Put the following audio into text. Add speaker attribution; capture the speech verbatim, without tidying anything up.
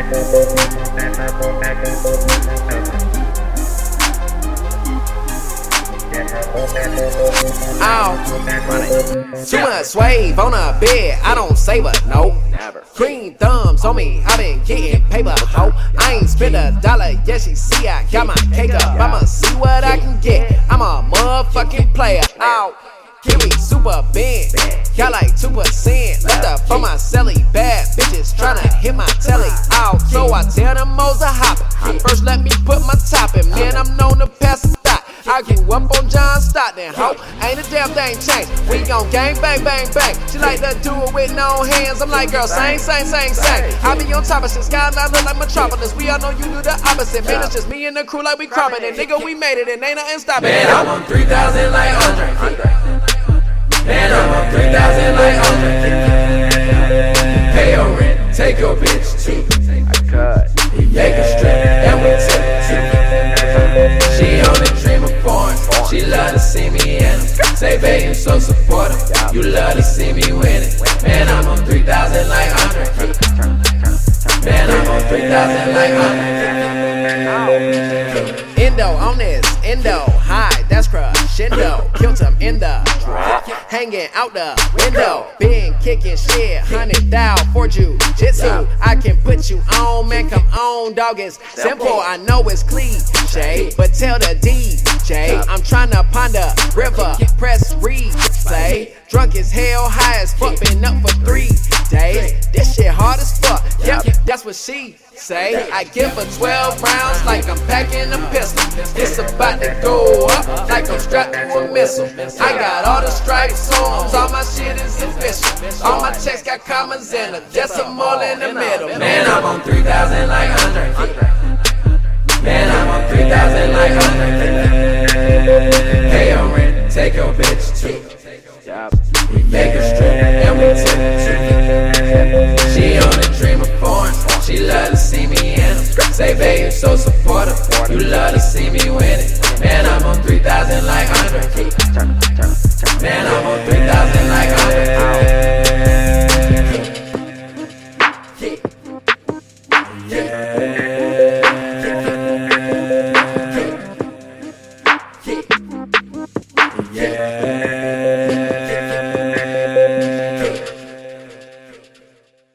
Speaker 1: Ow. Too much wave on a bed, I don't save a nope. Green thumbs on me, I been getting paper, ho. I ain't spent a dollar, yeah, she see I got my cake up. I'ma see what I can get, I'm a motherfucking player. Ow. Give me super bend, got like two percent. Left up on my celly, bad bitches tryna hit my telly. Ow, so I tell them moles to hop it. First let me put my top in, man, I'm known to pass the thought. I grew up on John Stockton, ho, ain't a damn thing changed. We gon' gang bang bang bang. She like to do it with no hands. I'm like, girl, sing, sing, sing, sing. I be on top of shit, skyline look like Metropolis. We all know you do the opposite. Man, it's just me and the crew like we cropping it. Nigga, we made it and ain't nothing stopping it.
Speaker 2: Man, I'm on three thousand like Andre. Man, I'm on three thousand like Andre. Pay your rent, take your bitch too. I cut. He make a strip, and we tip too. She only dream of porn. She love to see me in it. Say, babe, you so supportive. You love to see me win it. Man, I'm on three thousand like Andre. Man, I'm on three thousand like Andre.
Speaker 1: Endo on this, endo, high, that's crescendo. Killed him in the drop, hanging out the window. Been kicking shit, hundred thou for jujitsu. I can put you on, man, come on, dog, it's simple. I know it's cliche, but tell the D J I'm tryna ponder river, press replay. Drunk as hell, high as fuck, been up for three days. This shit hard as fuck, yep, that's what she say. I give her twelve rounds like I'm packing a pistol. It's about to go up like I'm strapped to a missile. I got all the stripes on, all my shit is official. All my checks got commas and a decimal in the middle.
Speaker 2: Man, I'm on three thousand like Andre. Man, I'm on three thousand like Andre. Pay your rent, take your bitch too. We make a strip and we tip too. She only dream of porn. She love to see me in them. Say, babe, you so supportive. You love to